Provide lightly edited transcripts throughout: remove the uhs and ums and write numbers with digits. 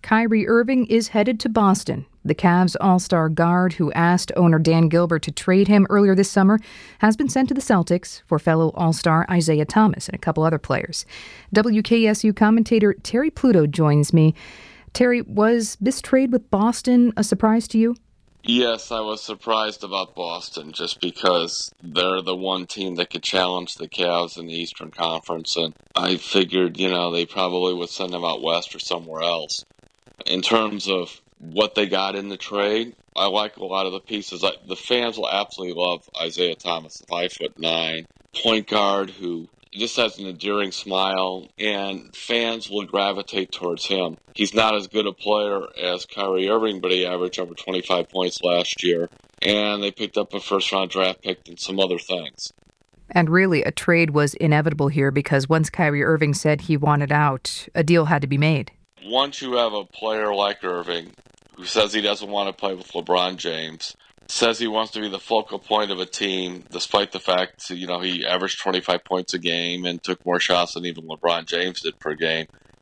Kyrie Irving is headed to Boston. The Cavs all-star guard who asked owner Dan Gilbert to trade him earlier this summer has been sent to the Celtics for fellow all-star Isaiah Thomas and a couple other players. WKSU commentator Terry Pluto joins me. Terry, was this trade with Boston a surprise to you? Yes, I was surprised about Boston just because they're the one team that could challenge the Cavs in the Eastern Conference, and I figured, they probably would send them out west or somewhere else. In terms of what they got in the trade, I like a lot of the pieces. The fans will absolutely love Isaiah Thomas, 5'9", point guard who just has an endearing smile, and fans will gravitate towards him. He's not as good a player as Kyrie Irving, but he averaged over 25 points last year, and they picked up a first-round draft pick and some other things. And really, a trade was inevitable here because once Kyrie Irving said he wanted out, a deal had to be made. Once you have a player like Irving who says he doesn't want to play with LeBron James, says he wants to be the focal point of a team, despite the fact, he averaged 25 points a game and took more shots than even LeBron James did per game.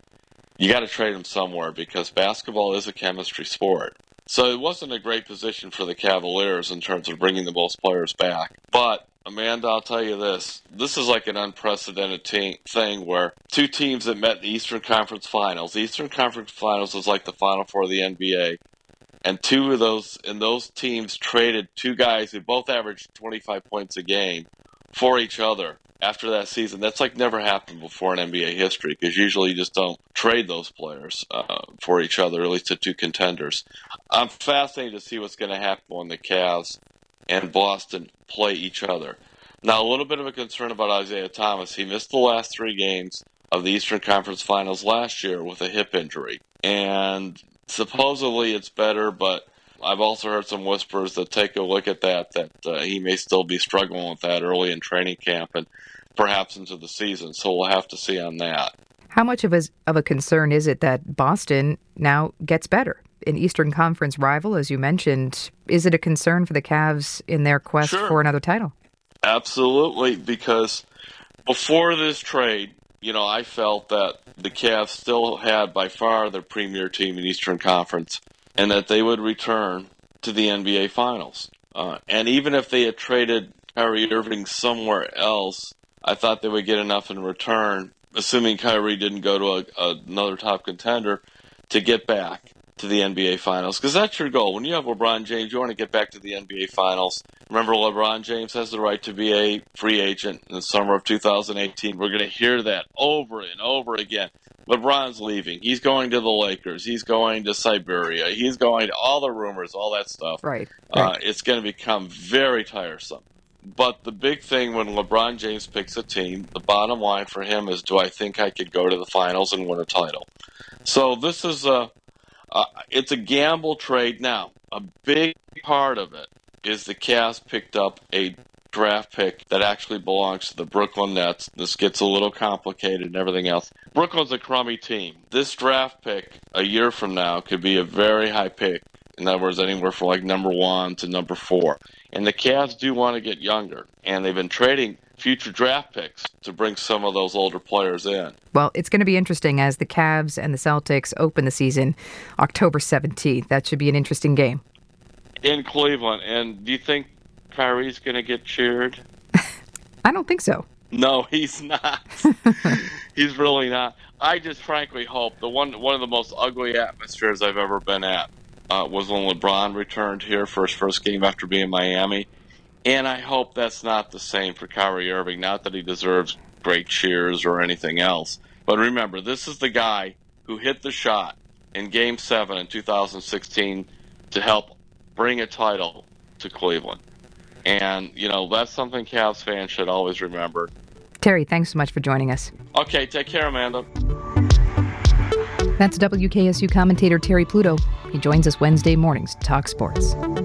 You got to trade him somewhere because basketball is a chemistry sport. So it wasn't a great position for the Cavaliers in terms of bringing the most players back. But, Amanda, I'll tell you this is like an unprecedented thing where two teams that met in the Eastern Conference Finals. The Eastern Conference Finals is like the Final Four of the NBA. And two of those teams traded two guys who both averaged 25 points a game for each other after that season. That's like never happened before in NBA history because usually you just don't trade those players for each other, at least to two contenders. I'm fascinated to see what's going to happen when the Cavs and Boston play each other. Now, a little bit of a concern about Isaiah Thomas. He missed the last 3 games of the Eastern Conference Finals last year with a hip injury. And supposedly it's better, but I've also heard some whispers that take a look at that he may still be struggling with that early in training camp and perhaps into the season. So we'll have to see on that. How much of a concern is it that Boston now gets better? An Eastern Conference rival, as you mentioned. Is it a concern for the Cavs in their quest for another title? Absolutely, because before this trade, I felt that the Cavs still had by far the premier team in Eastern Conference and that they would return to the NBA Finals. And even if they had traded Kyrie Irving somewhere else, I thought they would get enough in return, assuming Kyrie didn't go to another top contender, to get back to the NBA Finals. Because that's your goal. When you have LeBron James, you want to get back to the NBA Finals. Remember, LeBron James has the right to be a free agent in the summer of 2018. We're going to hear that over and over again. LeBron's leaving. He's going to the Lakers. He's going to Siberia. He's going to all the rumors, all that stuff. Right. It's going to become very tiresome. But the big thing when LeBron James picks a team, the bottom line for him is, do I think I could go to the finals and win a title? So this is it's a gamble trade. Now, a big part of it is the Cavs picked up a draft pick that actually belongs to the Brooklyn Nets. This gets a little complicated and everything else. Brooklyn's a crummy team. This draft pick a year from now could be a very high pick. In other words, anywhere from like number 1 to number 4. And the Cavs do want to get younger, and they've been trading future draft picks to bring some of those older players in. Well, it's going to be interesting as the Cavs and the Celtics open the season October 17th. That should be an interesting game. In Cleveland. And do you think Kyrie's going to get cheered? I don't think so. No, he's not. He's really not. I just frankly hope one of the most ugly atmospheres I've ever been at was when LeBron returned here for his first game after being in Miami. And I hope that's not the same for Kyrie Irving. Not that he deserves great cheers or anything else. But remember, this is the guy who hit the shot in Game 7 in 2016 to help bring a title to Cleveland. And, that's something Cavs fans should always remember. Terry, thanks so much for joining us. Okay, take care, Amanda. That's WKSU commentator Terry Pluto. He joins us Wednesday mornings to talk sports.